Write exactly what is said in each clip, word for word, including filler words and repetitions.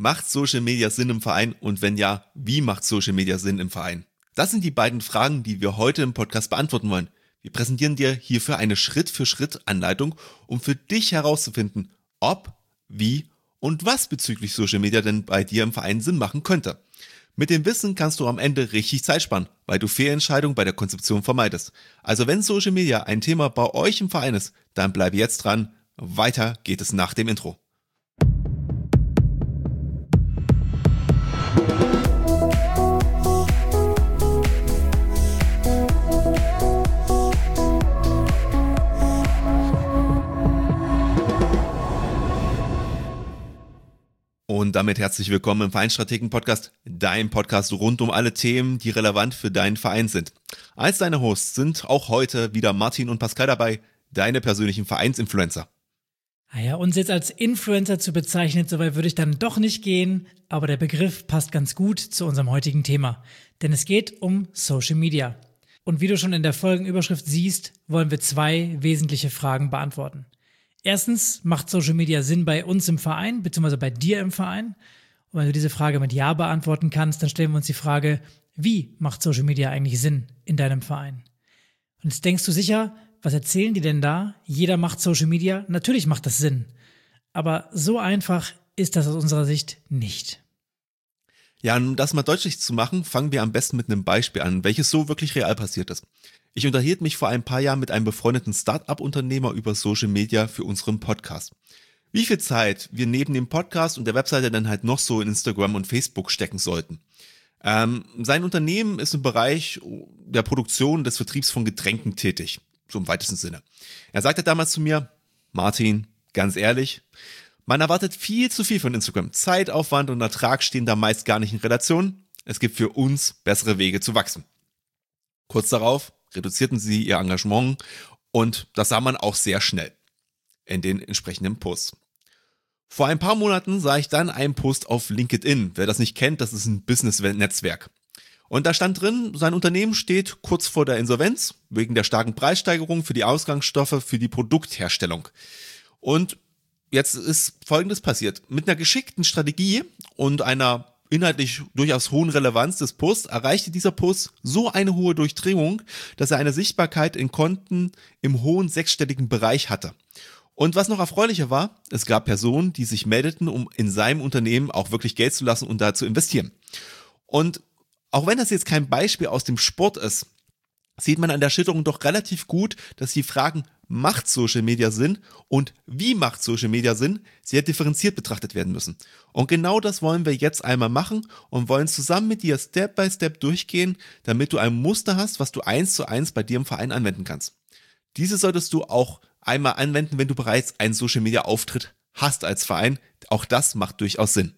Macht Social Media Sinn im Verein und wenn ja, wie macht Social Media Sinn im Verein? Das sind die beiden Fragen, die wir heute im Podcast beantworten wollen. Wir präsentieren dir hierfür eine Schritt-für-Schritt-Anleitung, um für dich herauszufinden, ob, wie und was bezüglich Social Media denn bei dir im Verein Sinn machen könnte. Mit dem Wissen kannst du am Ende richtig Zeit sparen, weil du Fehlentscheidungen bei der Konzeption vermeidest. Also wenn Social Media ein Thema bei euch im Verein ist, dann bleib jetzt dran. Weiter geht es nach dem Intro. Und damit herzlich willkommen im Vereinsstrategen-Podcast, dein Podcast rund um alle Themen, die relevant für deinen Verein sind. Als deine Hosts sind auch heute wieder Martin und Pascal dabei, deine persönlichen Vereinsinfluencer. Naja, uns jetzt als Influencer zu bezeichnen, soweit würde ich dann doch nicht gehen, aber der Begriff passt ganz gut zu unserem heutigen Thema, denn es geht um Social Media. Und wie du schon in der Folgenüberschrift siehst, wollen wir zwei wesentliche Fragen beantworten. Erstens, macht Social Media Sinn bei uns im Verein, beziehungsweise bei dir im Verein? Und wenn du diese Frage mit Ja beantworten kannst, dann stellen wir uns die Frage, wie macht Social Media eigentlich Sinn in deinem Verein? Und jetzt denkst du sicher, was erzählen die denn da? Jeder macht Social Media, natürlich macht das Sinn. Aber so einfach ist das aus unserer Sicht nicht. Ja, um das mal deutlich zu machen, fangen wir am besten mit einem Beispiel an, welches so wirklich real passiert ist. Ich unterhielt mich vor ein paar Jahren mit einem befreundeten Start-up-Unternehmer über Social Media für unseren Podcast. Wie viel Zeit wir neben dem Podcast und der Webseite dann halt noch so in Instagram und Facebook stecken sollten. Ähm, sein Unternehmen ist im Bereich der Produktion des Vertriebs von Getränken tätig, so im weitesten Sinne. Er sagte damals zu mir, Martin, ganz ehrlich, man erwartet viel zu viel von Instagram. Zeitaufwand und Ertrag stehen da meist gar nicht in Relation. Es gibt für uns bessere Wege zu wachsen. Kurz darauf reduzierten sie ihr Engagement und das sah man auch sehr schnell in den entsprechenden Posts. Vor ein paar Monaten sah ich dann einen Post auf LinkedIn. Wer das nicht kennt, das ist ein Business-Netzwerk. Und da stand drin, sein Unternehmen steht kurz vor der Insolvenz wegen der starken Preissteigerung für die Ausgangsstoffe für die Produktherstellung. Und jetzt ist Folgendes passiert. Mit einer geschickten Strategie und einer inhaltlich durchaus hohen Relevanz des Posts erreichte dieser Post so eine hohe Durchdringung, dass er eine Sichtbarkeit in Konten im hohen sechsstelligen Bereich hatte. Und was noch erfreulicher war, es gab Personen, die sich meldeten, um in seinem Unternehmen auch wirklich Geld zu lassen und da zu investieren. Und auch wenn das jetzt kein Beispiel aus dem Sport ist, sieht man an der Schilderung doch relativ gut, dass die Fragen, macht Social Media Sinn und wie macht Social Media Sinn, sehr differenziert betrachtet werden müssen. Und genau das wollen wir jetzt einmal machen und wollen zusammen mit dir Step by Step durchgehen, damit du ein Muster hast, was du eins zu eins bei dir im Verein anwenden kannst. Diese solltest du auch einmal anwenden, wenn du bereits einen Social Media Auftritt hast als Verein. Auch das macht durchaus Sinn.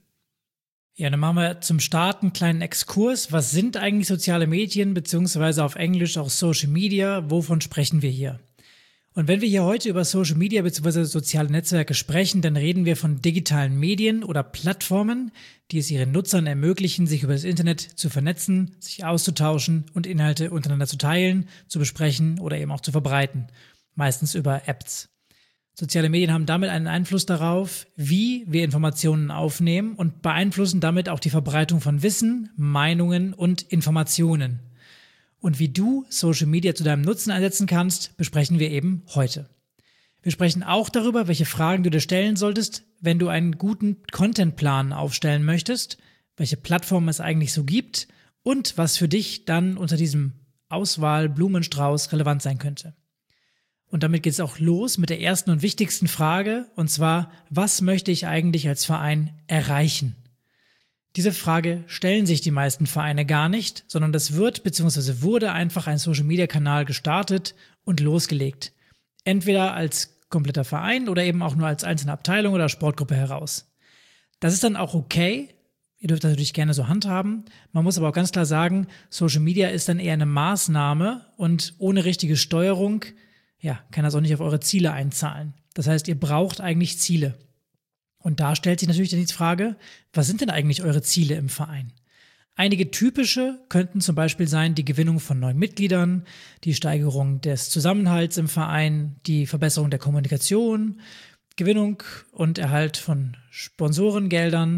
Ja, dann machen wir zum Start einen kleinen Exkurs. Was sind eigentlich soziale Medien, beziehungsweise auf Englisch auch Social Media? Wovon sprechen wir hier? Und wenn wir hier heute über Social Media bzw. soziale Netzwerke sprechen, dann reden wir von digitalen Medien oder Plattformen, die es ihren Nutzern ermöglichen, sich über das Internet zu vernetzen, sich auszutauschen und Inhalte untereinander zu teilen, zu besprechen oder eben auch zu verbreiten. Meistens über Apps. Soziale Medien haben damit einen Einfluss darauf, wie wir Informationen aufnehmen und beeinflussen damit auch die Verbreitung von Wissen, Meinungen und Informationen. Und wie du Social Media zu deinem Nutzen einsetzen kannst, besprechen wir eben heute. Wir sprechen auch darüber, welche Fragen du dir stellen solltest, wenn du einen guten Contentplan aufstellen möchtest, welche Plattformen es eigentlich so gibt und was für dich dann unter diesem Auswahl-Blumenstrauß relevant sein könnte. Und damit geht es auch los mit der ersten und wichtigsten Frage, und zwar, was möchte ich eigentlich als Verein erreichen? Diese Frage stellen sich die meisten Vereine gar nicht, sondern das wird bzw. wurde einfach ein Social-Media-Kanal gestartet und losgelegt. Entweder als kompletter Verein oder eben auch nur als einzelne Abteilung oder Sportgruppe heraus. Das ist dann auch okay. Ihr dürft das natürlich gerne so handhaben. Man muss aber auch ganz klar sagen, Social Media ist dann eher eine Maßnahme und ohne richtige Steuerung, ja, kann das auch nicht auf eure Ziele einzahlen. Das heißt, ihr braucht eigentlich Ziele. Und da stellt sich natürlich dann die Frage, was sind denn eigentlich eure Ziele im Verein? Einige typische könnten zum Beispiel sein die Gewinnung von neuen Mitgliedern, die Steigerung des Zusammenhalts im Verein, die Verbesserung der Kommunikation, Gewinnung und Erhalt von Sponsorengeldern,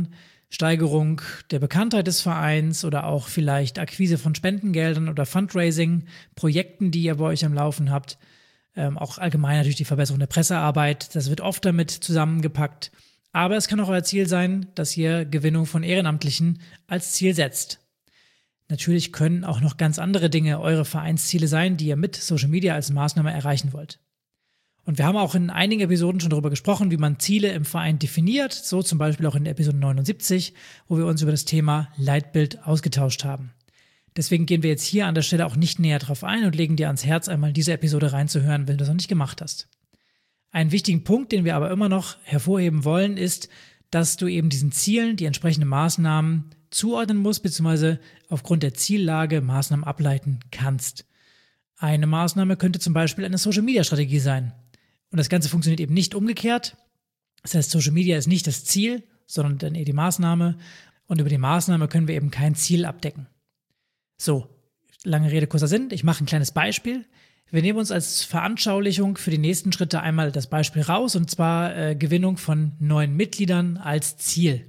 Steigerung der Bekanntheit des Vereins oder auch vielleicht Akquise von Spendengeldern oder Fundraising-Projekten, die ihr bei euch am Laufen habt. Ähm, auch allgemein natürlich die Verbesserung der Pressearbeit. Das wird oft damit zusammengepackt. Aber es kann auch euer Ziel sein, dass ihr Gewinnung von Ehrenamtlichen als Ziel setzt. Natürlich können auch noch ganz andere Dinge eure Vereinsziele sein, die ihr mit Social Media als Maßnahme erreichen wollt. Und wir haben auch in einigen Episoden schon darüber gesprochen, wie man Ziele im Verein definiert, so zum Beispiel auch in der Episode neunundsiebzig, wo wir uns über das Thema Leitbild ausgetauscht haben. Deswegen gehen wir jetzt hier an der Stelle auch nicht näher drauf ein und legen dir ans Herz, einmal diese Episode reinzuhören, wenn du das noch nicht gemacht hast. Einen wichtigen Punkt, den wir aber immer noch hervorheben wollen, ist, dass du eben diesen Zielen die entsprechenden Maßnahmen zuordnen musst, beziehungsweise aufgrund der Ziellage Maßnahmen ableiten kannst. Eine Maßnahme könnte zum Beispiel eine Social-Media-Strategie sein. Und das Ganze funktioniert eben nicht umgekehrt. Das heißt, Social Media ist nicht das Ziel, sondern dann eher die Maßnahme. Und über die Maßnahme können wir eben kein Ziel abdecken. So, lange Rede, kurzer Sinn. Ich mache ein kleines Beispiel. Wir nehmen uns als Veranschaulichung für die nächsten Schritte einmal das Beispiel raus, und zwar äh, Gewinnung von neuen Mitgliedern als Ziel.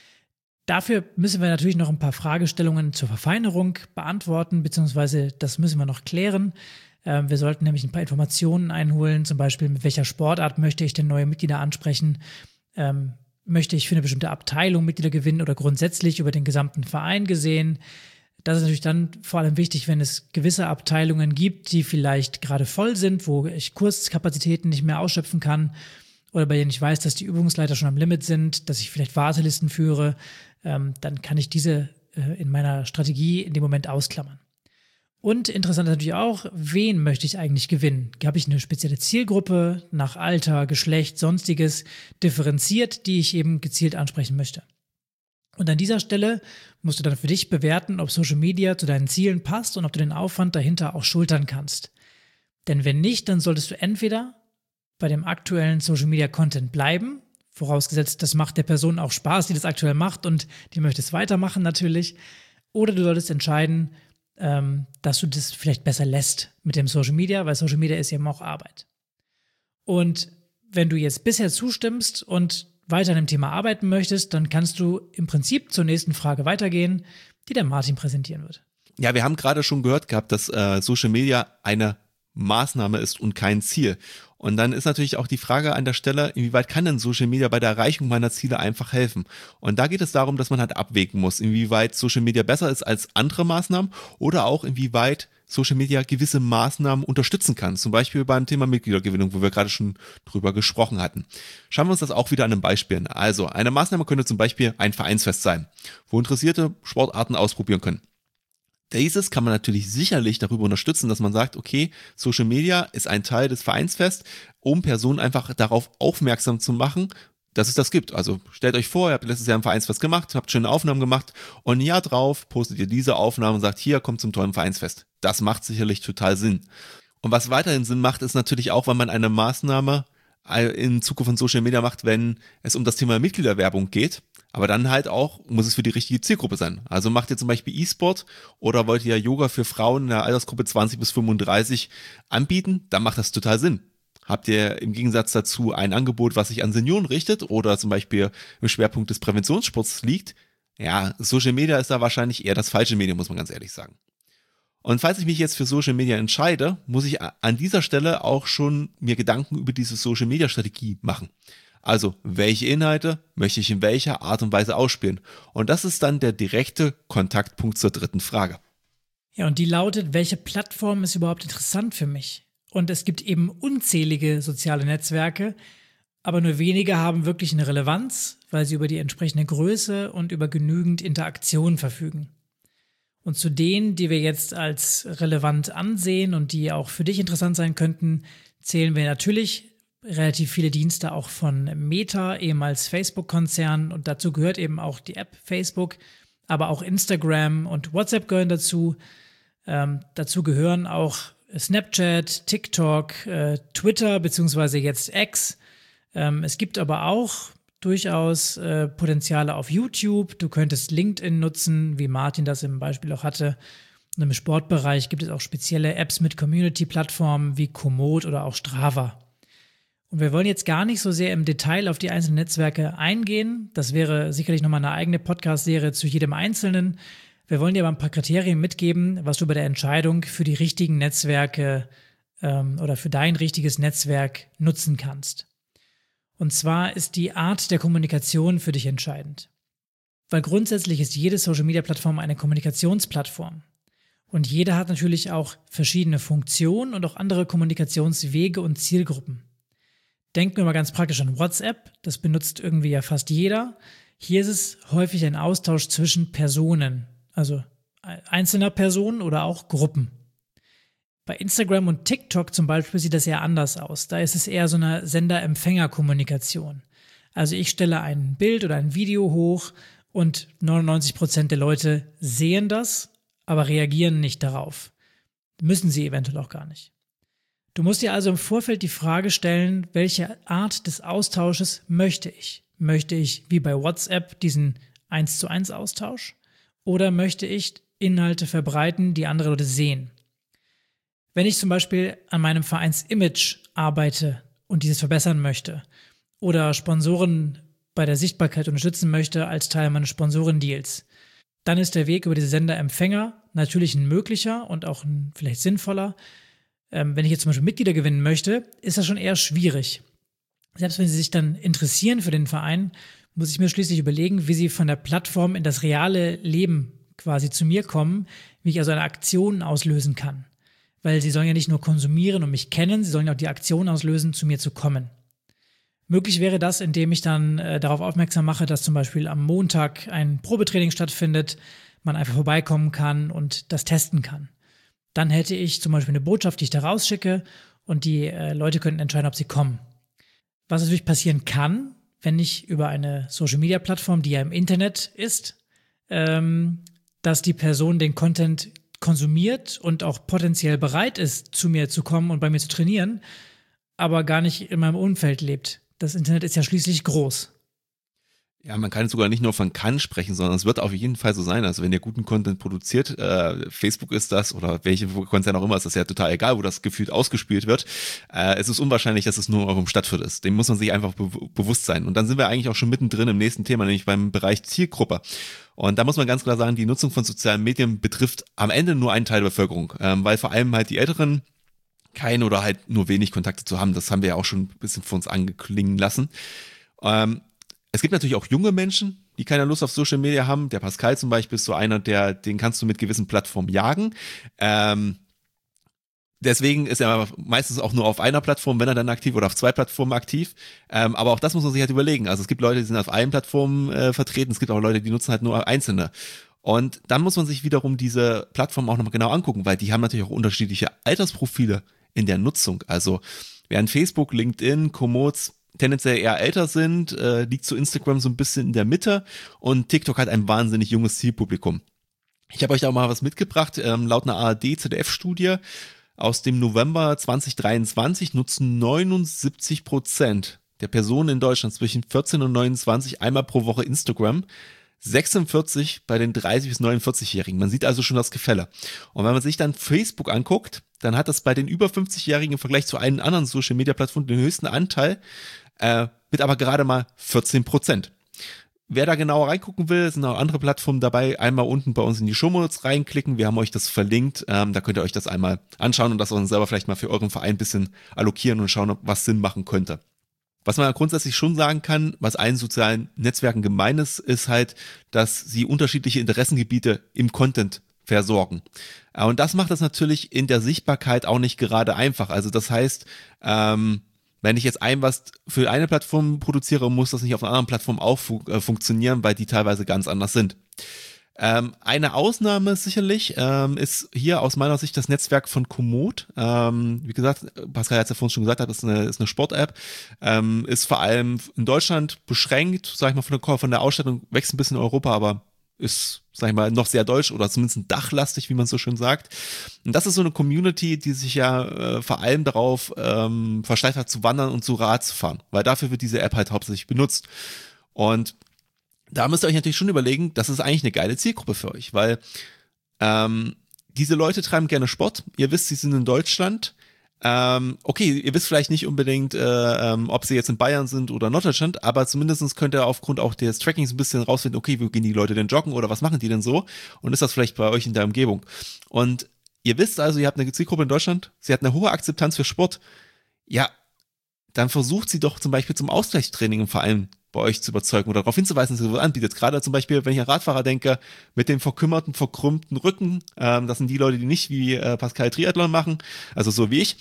Dafür müssen wir natürlich noch ein paar Fragestellungen zur Verfeinerung beantworten, beziehungsweise das müssen wir noch klären. Wir sollten nämlich ein paar Informationen einholen, zum Beispiel mit welcher Sportart möchte ich denn neue Mitglieder ansprechen, ähm, möchte ich für eine bestimmte Abteilung Mitglieder gewinnen oder grundsätzlich über den gesamten Verein gesehen. Das ist natürlich dann vor allem wichtig, wenn es gewisse Abteilungen gibt, die vielleicht gerade voll sind, wo ich Kurskapazitäten nicht mehr ausschöpfen kann oder bei denen ich weiß, dass die Übungsleiter schon am Limit sind, dass ich vielleicht Wartelisten führe, ähm, dann kann ich diese äh, in meiner Strategie in dem Moment ausklammern. Und interessant ist natürlich auch, wen möchte ich eigentlich gewinnen? Habe ich eine spezielle Zielgruppe nach Alter, Geschlecht, Sonstiges differenziert, die ich eben gezielt ansprechen möchte? Und an dieser Stelle musst du dann für dich bewerten, ob Social Media zu deinen Zielen passt und ob du den Aufwand dahinter auch schultern kannst. Denn wenn nicht, dann solltest du entweder bei dem aktuellen Social Media Content bleiben, vorausgesetzt, das macht der Person auch Spaß, die das aktuell macht und die möchte es weitermachen natürlich, oder du solltest entscheiden, dass du das vielleicht besser lässt mit dem Social Media, weil Social Media ist eben auch Arbeit. Und wenn du jetzt bisher zustimmst und weiter an dem Thema arbeiten möchtest, dann kannst du im Prinzip zur nächsten Frage weitergehen, die der Martin präsentieren wird. Ja, wir haben gerade schon gehört gehabt, dass äh, Social Media eine Maßnahme ist und kein Ziel. Und dann ist natürlich auch die Frage an der Stelle, inwieweit kann denn Social Media bei der Erreichung meiner Ziele einfach helfen? Und da geht es darum, dass man halt abwägen muss, inwieweit Social Media besser ist als andere Maßnahmen oder auch inwieweit Social Media gewisse Maßnahmen unterstützen kann. Zum Beispiel beim Thema Mitgliedergewinnung, wo wir gerade schon drüber gesprochen hatten. Schauen wir uns das auch wieder an einem Beispiel an. Also, eine Maßnahme könnte zum Beispiel ein Vereinsfest sein, wo Interessierte Sportarten ausprobieren können. Dieses kann man natürlich sicherlich darüber unterstützen, dass man sagt, okay, Social Media ist ein Teil des Vereinsfests, um Personen einfach darauf aufmerksam zu machen, dass es das gibt. Also stellt euch vor, ihr habt letztes Jahr ein Vereinsfest gemacht, habt schöne Aufnahmen gemacht und ein Jahr drauf postet ihr diese Aufnahmen und sagt, hier, kommt zum tollen Vereinsfest. Das macht sicherlich total Sinn. Und was weiterhin Sinn macht, ist natürlich auch, wenn man eine Maßnahme in Zukunft von Social Media macht, wenn es um das Thema Mitgliederwerbung geht. Aber dann halt auch, muss es für die richtige Zielgruppe sein. Also macht ihr zum Beispiel E-Sport oder wollt ihr Yoga für Frauen in der Altersgruppe zwanzig bis fünfunddreißig anbieten, dann macht das total Sinn. Habt ihr im Gegensatz dazu ein Angebot, was sich an Senioren richtet oder zum Beispiel im Schwerpunkt des Präventionssports liegt, ja, Social Media ist da wahrscheinlich eher das falsche Medium, muss man ganz ehrlich sagen. Und falls ich mich jetzt für Social Media entscheide, muss ich an dieser Stelle auch schon mir Gedanken über diese Social Media Strategie machen. Also, welche Inhalte möchte ich in welcher Art und Weise ausspielen? Und das ist dann der direkte Kontaktpunkt zur dritten Frage. Ja, und die lautet, welche Plattform ist überhaupt interessant für mich? Und es gibt eben unzählige soziale Netzwerke, aber nur wenige haben wirklich eine Relevanz, weil sie über die entsprechende Größe und über genügend Interaktion verfügen. Und zu denen, die wir jetzt als relevant ansehen und die auch für dich interessant sein könnten, zählen wir natürlich relativ viele Dienste auch von Meta, ehemals Facebook-Konzern, und dazu gehört eben auch die App Facebook, aber auch Instagram und WhatsApp gehören dazu. Ähm, dazu gehören auch Snapchat, TikTok, äh, Twitter beziehungsweise jetzt X. Ähm, es gibt aber auch durchaus äh, Potenziale auf YouTube. Du könntest LinkedIn nutzen, wie Martin das im Beispiel auch hatte. Und im Sportbereich gibt es auch spezielle Apps mit Community-Plattformen wie Komoot oder auch Strava. Und wir wollen jetzt gar nicht so sehr im Detail auf die einzelnen Netzwerke eingehen. Das wäre sicherlich nochmal eine eigene Podcast-Serie zu jedem Einzelnen. Wir wollen dir aber ein paar Kriterien mitgeben, was du bei der Entscheidung für die richtigen Netzwerke ähm, oder für dein richtiges Netzwerk nutzen kannst. Und zwar ist die Art der Kommunikation für dich entscheidend. Weil grundsätzlich ist jede Social-Media-Plattform eine Kommunikationsplattform. Und jede hat natürlich auch verschiedene Funktionen und auch andere Kommunikationswege und Zielgruppen. Denkt nur mal ganz praktisch an WhatsApp, das benutzt irgendwie ja fast jeder. Hier ist es häufig ein Austausch zwischen Personen, also einzelner Personen oder auch Gruppen. Bei Instagram und TikTok zum Beispiel sieht das eher anders aus. Da ist es eher so eine Sender-Empfänger-Kommunikation. Also ich stelle ein Bild oder ein Video hoch und neunundneunzig Prozent der Leute sehen das, aber reagieren nicht darauf. Müssen sie eventuell auch gar nicht. Du musst dir also im Vorfeld die Frage stellen, welche Art des Austausches möchte ich? Möchte ich wie bei WhatsApp diesen eins zu eins Austausch oder möchte ich Inhalte verbreiten, die andere Leute sehen? Wenn ich zum Beispiel an meinem Vereinsimage arbeite und dieses verbessern möchte oder Sponsoren bei der Sichtbarkeit unterstützen möchte als Teil meines Sponsorendeals, dann ist der Weg über diese Sender-Empfänger natürlich ein möglicher und auch ein vielleicht sinnvoller. Ähm, wenn ich jetzt zum Beispiel Mitglieder gewinnen möchte, ist das schon eher schwierig. Selbst wenn sie sich dann interessieren für den Verein, muss ich mir schließlich überlegen, wie sie von der Plattform in das reale Leben quasi zu mir kommen, wie ich also eine Aktion auslösen kann. Weil sie sollen ja nicht nur konsumieren und mich kennen, sie sollen ja auch die Aktion auslösen, zu mir zu kommen. Möglich wäre das, indem ich dann äh, darauf aufmerksam mache, dass zum Beispiel am Montag ein Probetraining stattfindet, man einfach vorbeikommen kann und das testen kann. Dann hätte ich zum Beispiel eine Botschaft, die ich da rausschicke und die äh, Leute könnten entscheiden, ob sie kommen. Was natürlich passieren kann, wenn ich über eine Social-Media-Plattform, die ja im Internet ist, ähm, dass die Person den Content konsumiert und auch potenziell bereit ist, zu mir zu kommen und bei mir zu trainieren, aber gar nicht in meinem Umfeld lebt. Das Internet ist ja schließlich groß. Ja, man kann sogar nicht nur von kann sprechen, sondern es wird auf jeden Fall so sein. Also wenn ihr guten Content produziert, äh, Facebook ist das oder welche Konzern auch immer, ist das ja total egal, wo das gefühlt ausgespielt wird. Äh, es ist unwahrscheinlich, dass es nur in eurem Stadtviertel ist. Dem muss man sich einfach be- bewusst sein. Und dann sind wir eigentlich auch schon mittendrin im nächsten Thema, nämlich beim Bereich Zielgruppe. Und da muss man ganz klar sagen, die Nutzung von sozialen Medien betrifft am Ende nur einen Teil der Bevölkerung, ähm, weil vor allem halt die Älteren keine oder halt nur wenig Kontakte zu haben. Das haben wir ja auch schon ein bisschen für uns angeklingen lassen. Ähm, Es gibt natürlich auch junge Menschen, die keine Lust auf Social Media haben. Der Pascal zum Beispiel ist so einer, der, den kannst du mit gewissen Plattformen jagen. Ähm, deswegen ist er meistens auch nur auf einer Plattform, wenn er dann aktiv oder auf zwei Plattformen aktiv. Ähm, aber auch das muss man sich halt überlegen. Also es gibt Leute, die sind auf allen Plattformen äh, vertreten. Es gibt auch Leute, die nutzen halt nur einzelne. Und dann muss man sich wiederum diese Plattformen auch nochmal genau angucken, weil die haben natürlich auch unterschiedliche Altersprofile in der Nutzung. Also während Facebook, LinkedIn, Komoot tendenziell eher älter sind, äh, liegt so Instagram so ein bisschen in der Mitte und TikTok hat ein wahnsinnig junges Zielpublikum. Ich habe euch da auch mal was mitgebracht, ähm, laut einer A R D-Z D F-Studie aus dem November zwanzig dreiundzwanzig nutzen neunundsiebzig Prozent der Personen in Deutschland zwischen vierzehn und neunundzwanzig einmal pro Woche Instagram, sechsundvierzig bei den dreißig bis neunundvierzig-Jährigen. Man sieht also schon das Gefälle. Und wenn man sich dann Facebook anguckt, dann hat das bei den über fünfzig-Jährigen im Vergleich zu allen anderen Social-Media-Plattformen den höchsten Anteil, äh, mit aber gerade mal vierzehn Prozent. Wer da genauer reingucken will, sind auch andere Plattformen dabei. Einmal unten bei uns in die Shownotes reinklicken. Wir haben euch das verlinkt. Ähm, da könnt ihr euch das einmal anschauen und das auch selber vielleicht mal für euren Verein ein bisschen allokieren und schauen, ob was Sinn machen könnte. Was man grundsätzlich schon sagen kann, was allen sozialen Netzwerken gemein ist, ist halt, dass sie unterschiedliche Interessengebiete im Content versorgen. Und das macht das natürlich in der Sichtbarkeit auch nicht gerade einfach. Also das heißt, ähm, wenn ich jetzt ein was für eine Plattform produziere, muss das nicht auf einer anderen Plattform auch fu- äh, funktionieren, weil die teilweise ganz anders sind. Ähm, eine Ausnahme sicherlich ähm, ist hier aus meiner Sicht das Netzwerk von Komoot. Ähm, wie gesagt, Pascal hat es ja vorhin schon gesagt, das ist eine, ist eine Sport-App, ähm, ist vor allem in Deutschland beschränkt, sag ich mal, von der, von der Ausstattung, wächst ein bisschen in Europa, aber ist, sag ich mal, noch sehr deutsch oder zumindest dachlastig, wie man so schön sagt. Und das ist so eine Community, die sich ja äh, vor allem darauf ähm, versteift hat, zu wandern und zu Rad zu fahren, weil dafür wird diese App halt hauptsächlich benutzt. Und da müsst ihr euch natürlich schon überlegen, das ist eigentlich eine geile Zielgruppe für euch, weil ähm, diese Leute treiben gerne Sport. Ihr wisst, sie sind in Deutschland, Ähm, okay, ihr wisst vielleicht nicht unbedingt, äh, ähm, ob sie jetzt in Bayern sind oder Norddeutschland, aber zumindest könnt ihr aufgrund auch des Trackings ein bisschen rausfinden, okay, wo gehen die Leute denn joggen oder was machen die denn so? Und ist das vielleicht bei euch in der Umgebung? Und ihr wisst also, ihr habt eine Zielgruppe in Deutschland, sie hat eine hohe Akzeptanz für Sport. Ja, dann versucht sie doch zum Beispiel zum Ausgleichstraining im Verein bei euch zu überzeugen oder darauf hinzuweisen, dass sie sowas anbietet. Gerade zum Beispiel, wenn ich an Radfahrer denke, mit dem verkümmerten, verkrümmten Rücken, ähm, das sind die Leute, die nicht wie äh, Pascal Triathlon machen, also so wie ich.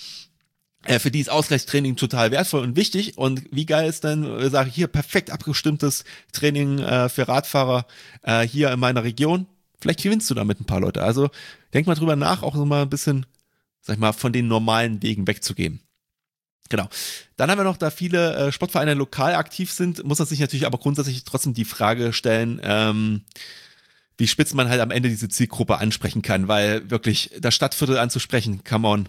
Äh, für die ist Ausgleichstraining total wertvoll und wichtig. Und wie geil ist denn, äh, sage ich hier, perfekt abgestimmtes Training äh, für Radfahrer äh, hier in meiner Region. Vielleicht gewinnst du damit ein paar Leute. Also denk mal drüber nach, auch so mal ein bisschen, sag ich mal, von den normalen Wegen wegzugehen. Genau. Dann haben wir noch, da viele äh, Sportvereine lokal aktiv sind, muss man sich natürlich aber grundsätzlich trotzdem die Frage stellen, ähm, wie spitz man halt am Ende diese Zielgruppe ansprechen kann, weil wirklich das Stadtviertel anzusprechen, come on,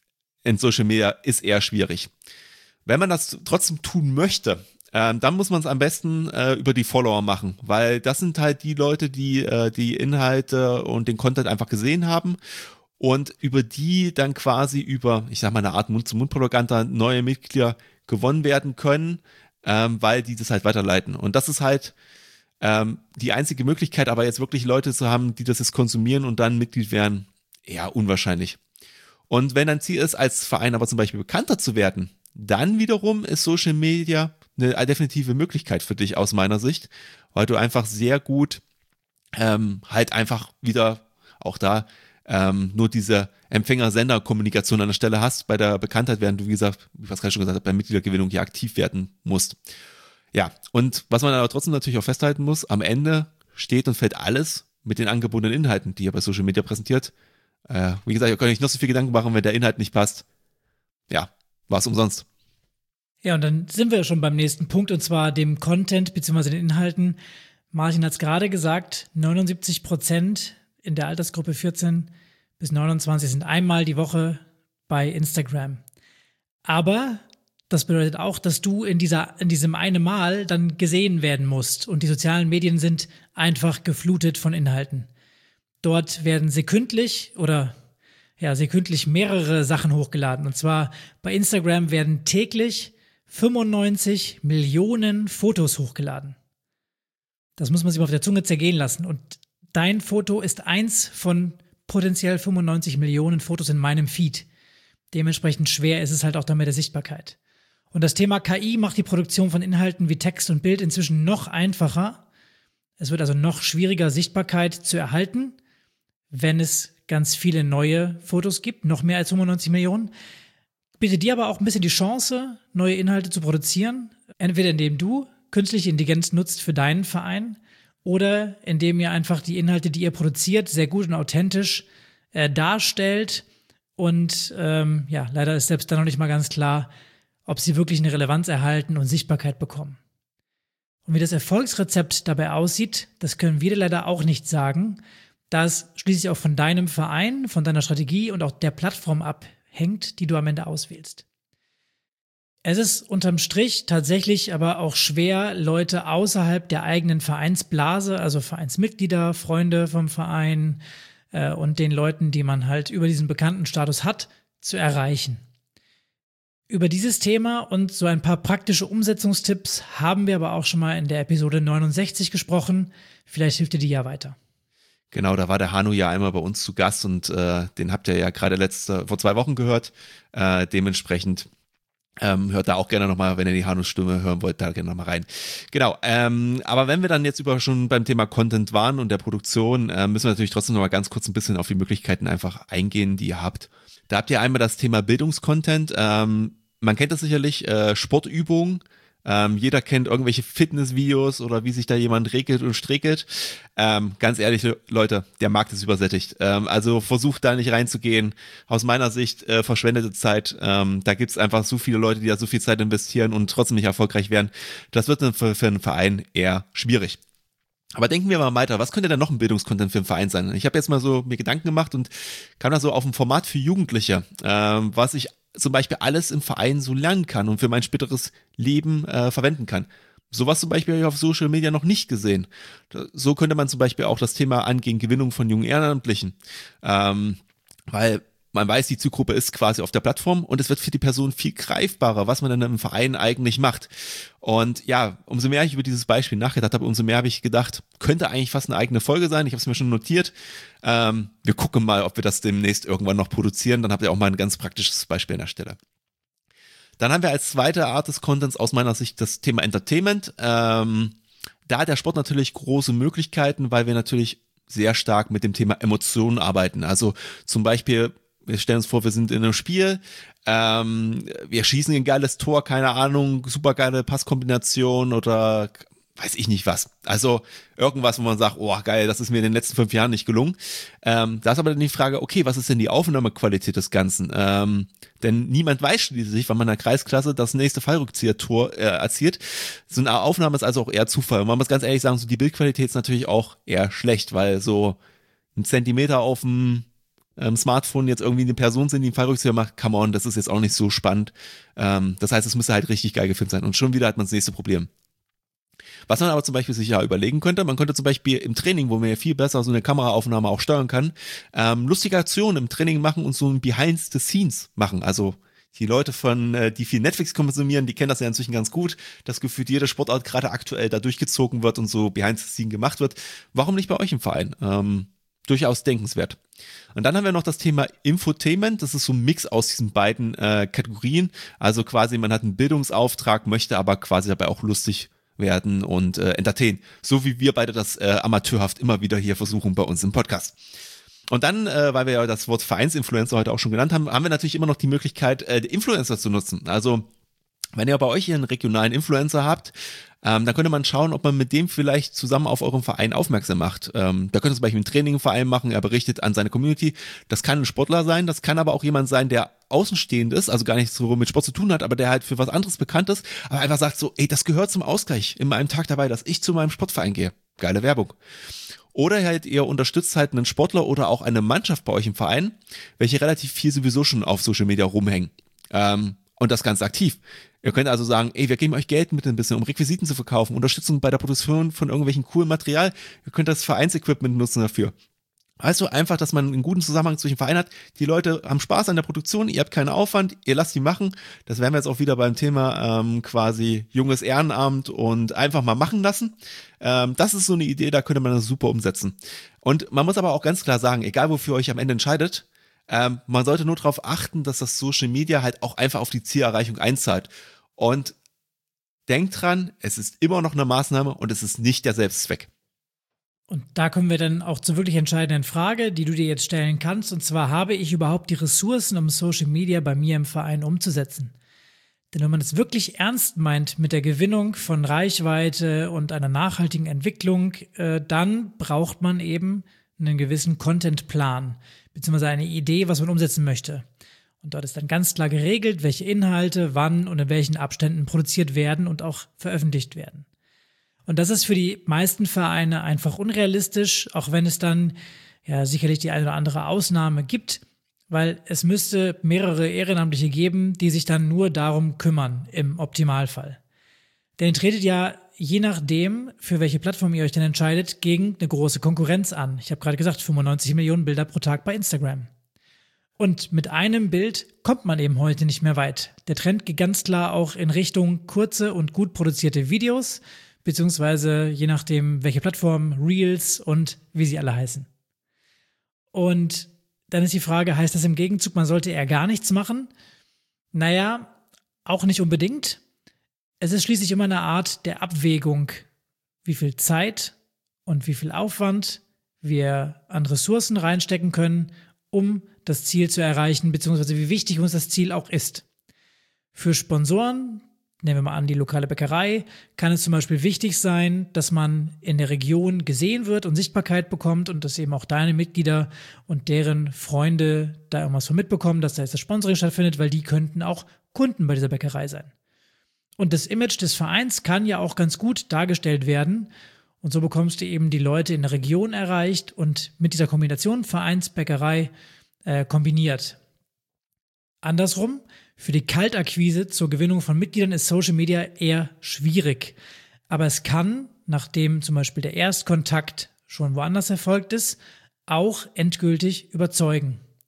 in Social Media ist eher schwierig. Wenn man das trotzdem tun möchte, ähm, dann muss man es am besten äh, über die Follower machen, weil das sind halt die Leute, die äh, die Inhalte und den Content einfach gesehen haben und über die dann quasi über, ich sag mal, eine Art Mund-zu-Mund-Propaganda neue Mitglieder gewonnen werden können, ähm, weil die das halt weiterleiten. Und das ist halt ähm, die einzige Möglichkeit, aber jetzt wirklich Leute zu haben, die das jetzt konsumieren und dann Mitglied werden, eher unwahrscheinlich. Und wenn dein Ziel ist, als Verein aber zum Beispiel bekannter zu werden, dann wiederum ist Social Media eine definitive Möglichkeit für dich aus meiner Sicht, weil du einfach sehr gut ähm, halt einfach wieder auch da ähm, nur diese Empfänger-Sender-Kommunikation an der Stelle hast bei der Bekanntheit, während du, wie gesagt, wie Pascal schon gesagt hat, bei Mitgliedergewinnung ja aktiv werden musst. Ja, und was man aber trotzdem natürlich auch festhalten muss, am Ende steht und fällt alles mit den angebotenen Inhalten, die ihr bei Social Media präsentiert. Äh, wie gesagt, ihr könnt euch noch so viel Gedanken machen, wenn der Inhalt nicht passt. Ja, war es umsonst. Ja, und dann sind wir schon beim nächsten Punkt, und zwar dem Content bzw. den Inhalten. Martin hat es gerade gesagt, neunundsiebzig Prozent in der Altersgruppe vierzehn bis neunundzwanzig sind einmal die Woche bei Instagram. Aber das bedeutet auch, dass du in dieser, in diesem eine Mal dann gesehen werden musst. Und die sozialen Medien sind einfach geflutet von Inhalten. Dort werden sekündlich oder ja, sekündlich mehrere Sachen hochgeladen. Und zwar bei Instagram werden täglich fünfundneunzig Millionen Fotos hochgeladen. Das muss man sich mal auf der Zunge zergehen lassen. Und dein Foto ist eins von potenziell fünfundneunzig Millionen Fotos in meinem Feed. Dementsprechend schwer ist es halt auch dann mit der Sichtbarkeit. Und das Thema K I macht die Produktion von Inhalten wie Text und Bild inzwischen noch einfacher. Es wird also noch schwieriger, Sichtbarkeit zu erhalten, wenn es ganz viele neue Fotos gibt, noch mehr als fünfundneunzig Millionen. Biete dir aber auch ein bisschen die Chance, neue Inhalte zu produzieren, entweder indem du künstliche Intelligenz nutzt für deinen Verein oder indem ihr einfach die Inhalte, die ihr produziert, sehr gut und authentisch äh, darstellt. Und ähm, ja, leider ist selbst dann noch nicht mal ganz klar, ob sie wirklich eine Relevanz erhalten und Sichtbarkeit bekommen. Und wie das Erfolgsrezept dabei aussieht, das können wir dir leider auch nicht sagen, da es schließlich auch von deinem Verein, von deiner Strategie und auch der Plattform abhängt, die du am Ende auswählst. Es ist unterm Strich tatsächlich aber auch schwer, Leute außerhalb der eigenen Vereinsblase, also Vereinsmitglieder, Freunde vom Verein äh, und den Leuten, die man halt über diesen bekannten Status hat, zu erreichen. Über dieses Thema und so ein paar praktische Umsetzungstipps haben wir aber auch schon mal in der Episode neunundsechzig gesprochen. Vielleicht hilft dir die ja weiter. Genau, da war der Hanu ja einmal bei uns zu Gast und äh, den habt ihr ja gerade letzte, vor zwei Wochen gehört. Äh, dementsprechend ähm, hört da auch gerne nochmal, wenn ihr die Hanus Stimme hören wollt, da gerne nochmal rein. Genau, ähm, aber wenn wir dann jetzt über schon beim Thema Content waren und der Produktion, äh, müssen wir natürlich trotzdem nochmal ganz kurz ein bisschen auf die Möglichkeiten einfach eingehen, die ihr habt. Da habt ihr einmal das Thema Bildungscontent. Ähm, man kennt das sicherlich, äh, Sportübungen. Ähm, jeder kennt irgendwelche Fitnessvideos oder wie sich da jemand regelt und strickelt. Ähm, ganz ehrlich, Leute, der Markt ist übersättigt. Ähm, also versucht da nicht reinzugehen. Aus meiner Sicht äh, verschwendete Zeit. Ähm, da gibt's einfach so viele Leute, die da so viel Zeit investieren und trotzdem nicht erfolgreich werden. Das wird für, für einen Verein eher schwierig. Aber denken wir mal weiter, was könnte denn noch ein Bildungskontent für einen Verein sein? Ich habe jetzt mal so mir Gedanken gemacht und kam da so auf ein Format für Jugendliche, ähm, was ich zum Beispiel alles im Verein so lernen kann und für mein späteres Leben äh, verwenden kann. Sowas zum Beispiel habe ich auf Social Media noch nicht gesehen. So könnte man zum Beispiel auch das Thema angehen, Gewinnung von jungen Ehrenamtlichen. Ähm, weil man weiß, die Zielgruppe ist quasi auf der Plattform und es wird für die Person viel greifbarer, was man dann im Verein eigentlich macht. Und ja, umso mehr ich über dieses Beispiel nachgedacht habe, umso mehr habe ich gedacht, könnte eigentlich fast eine eigene Folge sein. Ich habe es mir schon notiert. Ähm, wir gucken mal, ob wir das demnächst irgendwann noch produzieren. Dann habt ihr auch mal ein ganz praktisches Beispiel an der Stelle. Dann haben wir als zweite Art des Contents aus meiner Sicht das Thema Entertainment. Ähm, da hat der Sport natürlich große Möglichkeiten, weil wir natürlich sehr stark mit dem Thema Emotionen arbeiten. Also zum Beispiel, wir stellen uns vor, wir sind in einem Spiel, ähm, wir schießen ein geiles Tor, keine Ahnung, super geile Passkombination oder weiß ich nicht was. Also irgendwas, wo man sagt, oh geil, das ist mir in den letzten fünf Jahren nicht gelungen. Ähm, da ist aber dann die Frage, okay, was ist denn die Aufnahmequalität des Ganzen? Ähm, denn niemand weiß schließlich, wann man in der Kreisklasse das nächste Fallrückzieher-Tor äh, erzielt. So eine Aufnahme ist also auch eher Zufall. Und man muss ganz ehrlich sagen, so die Bildqualität ist natürlich auch eher schlecht, weil so ein Zentimeter auf dem ähm, Smartphone jetzt irgendwie eine Person sind, die einen Fallrückzieher macht, come on, das ist jetzt auch nicht so spannend. Ähm, das heißt, es müsste halt richtig geil gefilmt sein. Und schon wieder hat man das nächste Problem. Was man aber zum Beispiel sich ja überlegen könnte, man könnte zum Beispiel im Training, wo man ja viel besser so eine Kameraaufnahme auch steuern kann, ähm, lustige Aktionen im Training machen und so ein Behind the Scenes machen. Also die Leute von, äh, die viel Netflix konsumieren, die kennen das ja inzwischen ganz gut, dass gefühlt jede Sportart gerade aktuell da durchgezogen wird und so Behind the Scene gemacht wird. Warum nicht bei euch im Verein? Ähm, durchaus denkenswert. Und dann haben wir noch das Thema Infotainment. Das ist so ein Mix aus diesen beiden äh, Kategorien. Also quasi man hat einen Bildungsauftrag, möchte aber quasi dabei auch lustig werden und äh, entertain. So wie wir beide das äh, amateurhaft immer wieder hier versuchen bei uns im Podcast. Und dann, äh, weil wir ja das Wort Vereinsinfluencer heute auch schon genannt haben, haben wir natürlich immer noch die Möglichkeit, äh, die Influencer zu nutzen. Also wenn ihr bei euch hier einen regionalen Influencer habt, ähm, dann könnte man schauen, ob man mit dem vielleicht zusammen auf euren Verein aufmerksam macht. Ähm, da könnte zum Beispiel ein Trainingverein machen, er berichtet an seine Community. Das kann ein Sportler sein, das kann aber auch jemand sein, der außenstehend ist, also gar nichts so mit Sport zu tun hat, aber der halt für was anderes bekannt ist, aber einfach sagt so, ey, das gehört zum Ausgleich in meinem Tag dabei, dass ich zu meinem Sportverein gehe. Geile Werbung. Oder halt ihr unterstützt halt einen Sportler oder auch eine Mannschaft bei euch im Verein, welche relativ viel sowieso schon auf Social Media rumhängen. Ähm, und das ganz aktiv. Ihr könnt also sagen, ey, wir geben euch Geld mit ein bisschen, um Requisiten zu verkaufen, Unterstützung bei der Produktion von irgendwelchen coolen Material. Ihr könnt das Vereinsequipment nutzen dafür. Also einfach, dass man einen guten Zusammenhang zwischen Verein hat. Die Leute haben Spaß an der Produktion, ihr habt keinen Aufwand, ihr lasst die machen. Das wären wir jetzt auch wieder beim Thema ähm, quasi junges Ehrenamt und einfach mal machen lassen. Ähm, das ist so eine Idee, da könnte man das super umsetzen. Und man muss aber auch ganz klar sagen, egal wofür ihr euch am Ende entscheidet, ähm, man sollte nur darauf achten, dass das Social Media halt auch einfach auf die Zielerreichung einzahlt. Und denkt dran, es ist immer noch eine Maßnahme und es ist nicht der Selbstzweck. Und da kommen wir dann auch zur wirklich entscheidenden Frage, die du dir jetzt stellen kannst. Und zwar, habe ich überhaupt die Ressourcen, um Social Media bei mir im Verein umzusetzen? Denn wenn man es wirklich ernst meint mit der Gewinnung von Reichweite und einer nachhaltigen Entwicklung, äh, dann braucht man eben einen gewissen Contentplan, beziehungsweise eine Idee, was man umsetzen möchte. Und dort ist dann ganz klar geregelt, welche Inhalte, wann und in welchen Abständen produziert werden und auch veröffentlicht werden. Und das ist für die meisten Vereine einfach unrealistisch, auch wenn es dann ja sicherlich die eine oder andere Ausnahme gibt, weil es müsste mehrere Ehrenamtliche geben, die sich dann nur darum kümmern, im Optimalfall. Denn ihr tretet ja, je nachdem, für welche Plattform ihr euch denn entscheidet, gegen eine große Konkurrenz an. Ich habe gerade gesagt, fünfundneunzig Millionen Bilder pro Tag bei Instagram. Und mit einem Bild kommt man eben heute nicht mehr weit. Der Trend geht ganz klar auch in Richtung kurze und gut produzierte Videos, beziehungsweise je nachdem, welche Plattform, Reels und wie sie alle heißen. Und dann ist die Frage, heißt das im Gegenzug, man sollte eher gar nichts machen? Naja, auch nicht unbedingt. Es ist schließlich immer eine Art der Abwägung, wie viel Zeit und wie viel Aufwand wir an Ressourcen reinstecken können, um das Ziel zu erreichen, beziehungsweise wie wichtig uns das Ziel auch ist. Für Sponsoren, nehmen wir mal an, die lokale Bäckerei, kann es zum Beispiel wichtig sein, dass man in der Region gesehen wird und Sichtbarkeit bekommt und dass eben auch deine Mitglieder und deren Freunde da irgendwas von mitbekommen, dass da jetzt das Sponsoring stattfindet, weil die könnten auch Kunden bei dieser Bäckerei sein. Und das Image des Vereins kann ja auch ganz gut dargestellt werden und so bekommst du eben die Leute in der Region erreicht und mit dieser Kombination Vereinsbäckerei äh, kombiniert. Andersrum, für die Kaltakquise zur Gewinnung von Mitgliedern ist Social Media eher schwierig. Aber es kann, nachdem zum Beispiel der Erstkontakt schon woanders erfolgt ist, auch endgültig überzeugen.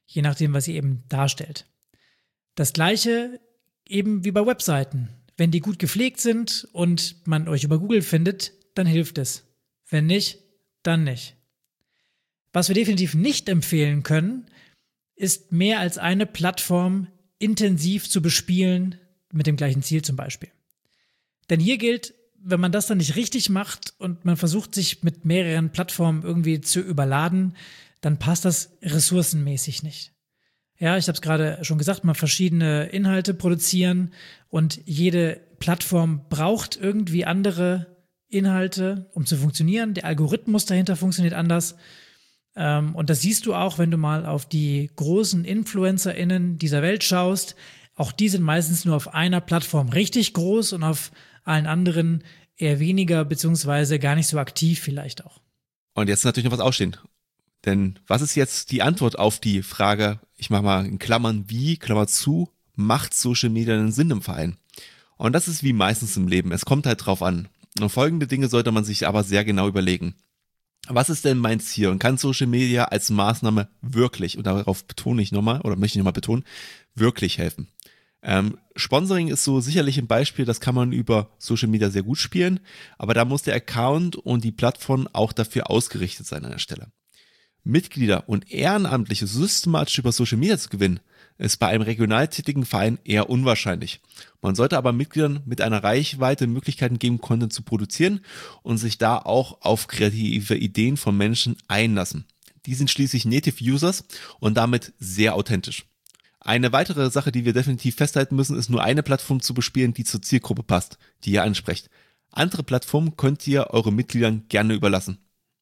je nachdem, was sie eben darstellt. Das gleiche eben wie bei Webseiten. Wenn die gut gepflegt sind und man euch über Google findet, dann hilft es. Wenn nicht, dann nicht. Was wir definitiv nicht empfehlen können, ist mehr als eine Plattform intensiv zu bespielen, mit dem gleichen Ziel zum Beispiel. Denn hier gilt, wenn man das dann nicht richtig macht und man versucht, sich mit mehreren Plattformen irgendwie zu überladen, dann passt das ressourcenmäßig nicht. Ja, ich habe es gerade schon gesagt, man verschiedene Inhalte produzieren und jede Plattform braucht irgendwie andere Inhalte, um zu funktionieren. Der Algorithmus dahinter funktioniert anders. Ähm, und das siehst du auch, wenn du mal auf die großen InfluencerInnen dieser Welt schaust. Auch die sind meistens nur auf einer Plattform richtig groß und auf allen anderen eher weniger, beziehungsweise gar nicht so aktiv vielleicht auch. Und jetzt ist natürlich noch was ausstehen. Denn was ist jetzt die Antwort auf die Frage, ich mache mal in Klammern wie, Klammer zu, macht Social Media einen Sinn im Verein? Und das ist wie meistens im Leben, es kommt halt drauf an. Und folgende Dinge sollte man sich aber sehr genau überlegen. Was ist denn mein Ziel und kann Social Media als Maßnahme wirklich, und darauf betone ich nochmal, oder möchte ich nochmal betonen, wirklich helfen? Ähm, Sponsoring ist so sicherlich ein Beispiel, das kann man über Social Media sehr gut spielen, aber da muss der Account und die Plattform auch dafür ausgerichtet sein an der Stelle. Mitglieder und Ehrenamtliche systematisch über Social Media zu gewinnen, ist bei einem regional tätigen Verein eher unwahrscheinlich. Man sollte aber Mitgliedern mit einer Reichweite Möglichkeiten geben, Content zu produzieren und sich da auch auf kreative Ideen von Menschen einlassen. Die sind schließlich Native Users und damit sehr authentisch. Eine weitere Sache, die wir definitiv festhalten müssen, ist nur eine Plattform zu bespielen, die zur Zielgruppe passt, die ihr ansprecht. Andere Plattformen könnt ihr euren Mitgliedern gerne überlassen.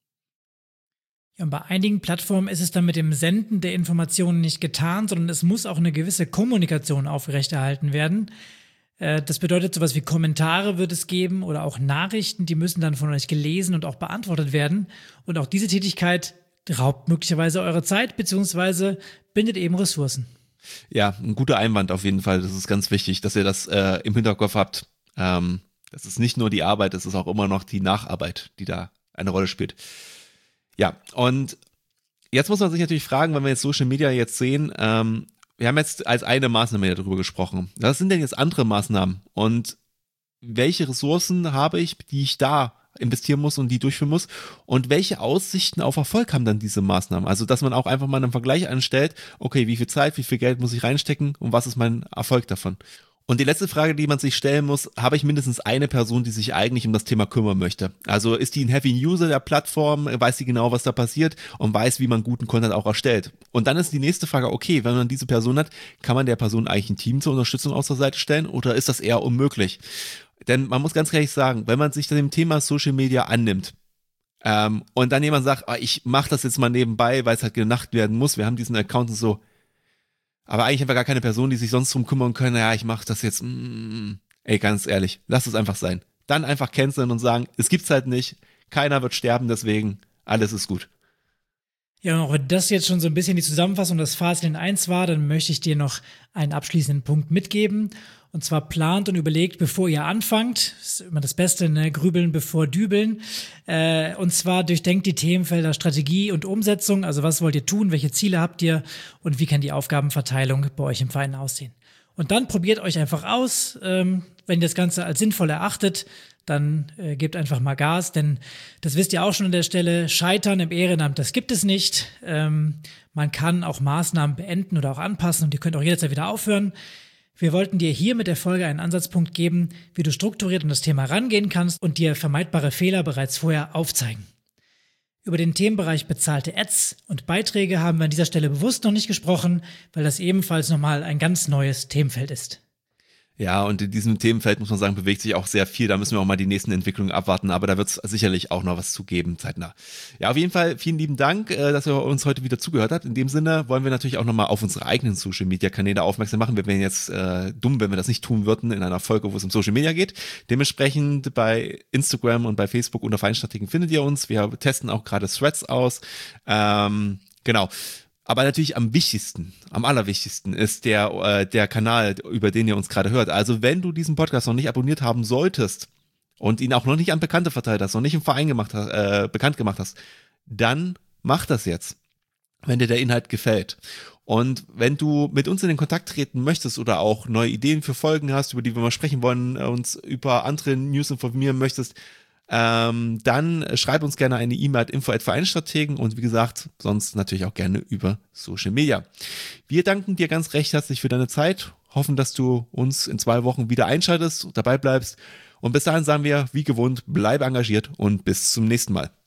Ja, und bei einigen Plattformen ist es dann mit dem Senden der Informationen nicht getan, sondern es muss auch eine gewisse Kommunikation aufrechterhalten werden. Äh, das bedeutet, sowas wie Kommentare wird es geben oder auch Nachrichten, die müssen dann von euch gelesen und auch beantwortet werden. Und auch diese Tätigkeit raubt möglicherweise eure Zeit beziehungsweise bindet eben Ressourcen. Ja, ein guter Einwand auf jeden Fall. Das ist ganz wichtig, dass ihr das äh, im Hinterkopf habt. Ähm, das ist nicht nur die Arbeit, es ist auch immer noch die Nacharbeit, die da eine Rolle spielt. Ja, und jetzt muss man sich natürlich fragen, wenn wir jetzt Social Media jetzt sehen, ähm, wir haben jetzt als eine Maßnahme darüber gesprochen. Was sind denn jetzt andere Maßnahmen? Und welche Ressourcen habe ich, die ich da investieren muss und die durchführen muss? Und welche Aussichten auf Erfolg haben dann diese Maßnahmen? Also, dass man auch einfach mal einen Vergleich anstellt, okay, wie viel Zeit, wie viel Geld muss ich reinstecken und was ist mein Erfolg davon? Und die letzte Frage, die man sich stellen muss, habe ich mindestens eine Person, die sich eigentlich um das Thema kümmern möchte? Also ist die ein Heavy User der Plattform, weiß sie genau, was da passiert und weiß, wie man guten Content auch erstellt? Und dann ist die nächste Frage, okay, wenn man diese Person hat, kann man der Person eigentlich ein Team zur Unterstützung aus der Seite stellen oder ist das eher unmöglich? Denn man muss ganz ehrlich sagen, wenn man sich dem Thema Social Media annimmt, ähm, und dann jemand sagt, ah, ich mache das jetzt mal nebenbei, weil es halt gemacht werden muss, wir haben diesen Account und so, aber eigentlich haben wir gar keine Person, die sich sonst drum kümmern können, ja, ich mache das jetzt, mm, ey, ganz ehrlich, lass es einfach sein. Dann einfach canceln und sagen, es gibt's halt nicht, keiner wird sterben deswegen, alles ist gut. Ja, und auch wenn das jetzt schon so ein bisschen die Zusammenfassung des Fazit in eins war, dann möchte ich dir noch einen abschließenden Punkt mitgeben. Und zwar plant und überlegt, bevor ihr anfangt. Das ist immer das Beste, ne? Grübeln bevor dübeln. Äh, und zwar durchdenkt die Themenfelder Strategie und Umsetzung. Also was wollt ihr tun? Welche Ziele habt ihr? Und wie kann die Aufgabenverteilung bei euch im Verein aussehen? Und dann probiert euch einfach aus. Ähm, wenn ihr das Ganze als sinnvoll erachtet, dann äh, gebt einfach mal Gas. Denn das wisst ihr auch schon an der Stelle. Scheitern im Ehrenamt, das gibt es nicht. Ähm, man kann auch Maßnahmen beenden oder auch anpassen. Und ihr könnt auch jederzeit wieder aufhören. Wir wollten dir hier mit der Folge einen Ansatzpunkt geben, wie du strukturiert an das Thema rangehen kannst und dir vermeidbare Fehler bereits vorher aufzeigen. Über den Themenbereich bezahlte Ads und Beiträge haben wir an dieser Stelle bewusst noch nicht gesprochen, weil das ebenfalls nochmal ein ganz neues Themenfeld ist. Ja, und in diesem Themenfeld muss man sagen, bewegt sich auch sehr viel. Da müssen wir auch mal die nächsten Entwicklungen abwarten, aber da wird es sicherlich auch noch was zu geben, zeitnah. Ja, auf jeden Fall vielen lieben Dank, dass ihr uns heute wieder zugehört habt. In dem Sinne wollen wir natürlich auch nochmal auf unsere eigenen Social-Media-Kanäle aufmerksam machen. Wir wären jetzt äh, dumm, wenn wir das nicht tun würden in einer Folge, wo es um Social Media geht. Dementsprechend bei Instagram und bei Facebook unter Vereinstrategen findet ihr uns. Wir testen auch gerade Threads aus. Ähm, genau. Aber natürlich am wichtigsten, am allerwichtigsten ist der äh, der Kanal, über den ihr uns gerade hört. Also wenn du diesen Podcast noch nicht abonniert haben solltest und ihn auch noch nicht an Bekannte verteilt hast, noch nicht im Verein gemacht hast, äh, bekannt gemacht hast, dann mach das jetzt, wenn dir der Inhalt gefällt. Und wenn du mit uns in den Kontakt treten möchtest oder auch neue Ideen für Folgen hast, über die wir mal sprechen wollen, uns über andere News informieren möchtest, ähm, dann schreib uns gerne eine E-Mail at info at vereinsstrategen und wie gesagt, sonst natürlich auch gerne über Social Media. Wir danken dir ganz recht herzlich für deine Zeit, hoffen, dass du uns in zwei Wochen wieder einschaltest, dabei bleibst und bis dahin sagen wir, wie gewohnt, bleib engagiert und bis zum nächsten Mal.